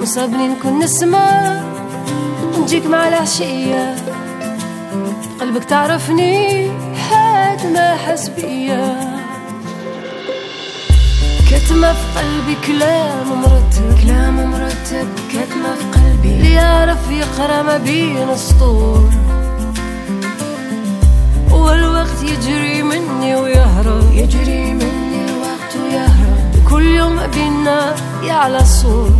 وصابني نكون نسمع ونجيك مع العشية، قلبك تعرفني حد ما حس بيا. كتمة في قلبي كلام مرتب كتمة في قلبي، اللي يعرف يقرأ ما بين السطور، والوقت يجري مني ويهرب، يجري مني الوقت ويهرب، كل يوم بينا يعلى الصوت.